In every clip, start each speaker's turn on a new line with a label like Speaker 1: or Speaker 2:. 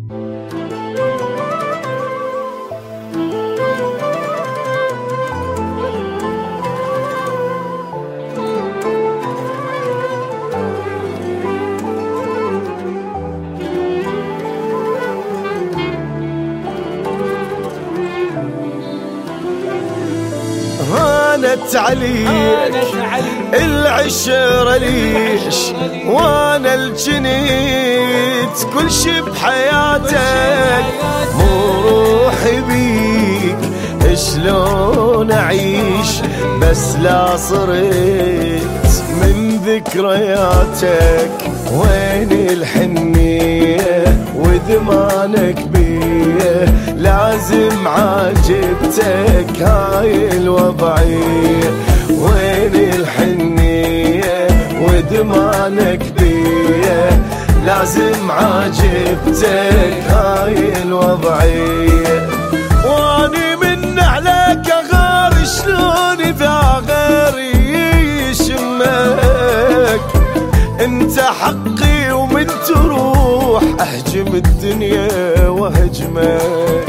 Speaker 1: هانت عليك العشرة ليش وانا الجنيت كل شي بحياتك، مو روحي بيك شلون اعيش بس لا صرت من ذكرياتك. وين الحنية وذمانك بيه، لازم عاجبتك هاي الوضعية. وين الحنية وذمانك بيه، لازم عاجبتك هاي الوضعية. واني من عليك اغار شلون اذا غيري يشمك، انت حقي ومن تروح اهجم الدنيا واهجمك.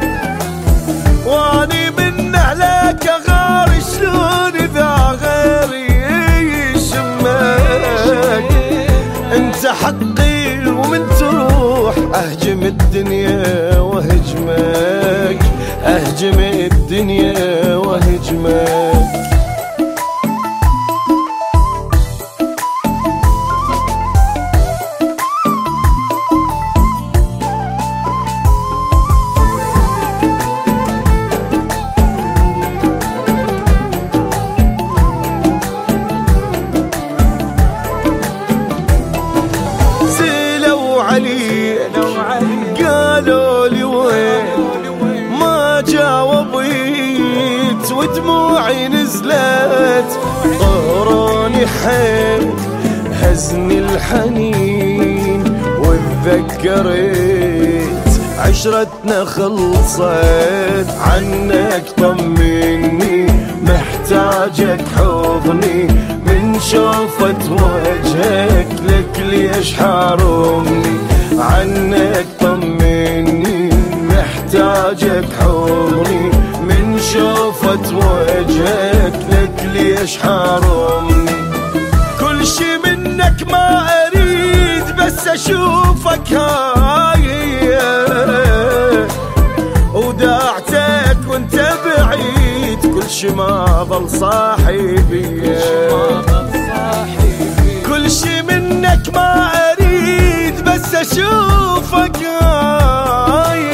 Speaker 1: واني من عليك اغار شلون اذا غيري يشمك، انت حقي ومن تروح اهجم الدنيا واهجمك، اهجم الدنيا واهجمك. قالوا لي وين ما جاوبيت ودموعي نزلت، طهروني حيل هزني الحنين وتذكرت عشرتنا خلصت. عنك طمني محتاجك حضني، من شوفت وجهك لك ليش حارمني. عنك طمني محتاجك حضني، من شوفت وجهك لك ليش حارمني. كل شي منك ما اريد بس اشوفك هاي، وداعتك وانت بعيد كل شي ما ظل صاحبي. كل شي منك ما اريد بس اشوفك هاي،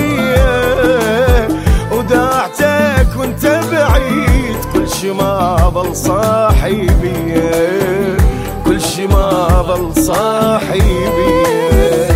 Speaker 1: وداعتك وانت بعيد كل شي ما ظل صاحبي، كل شي ما ظل صاحبي.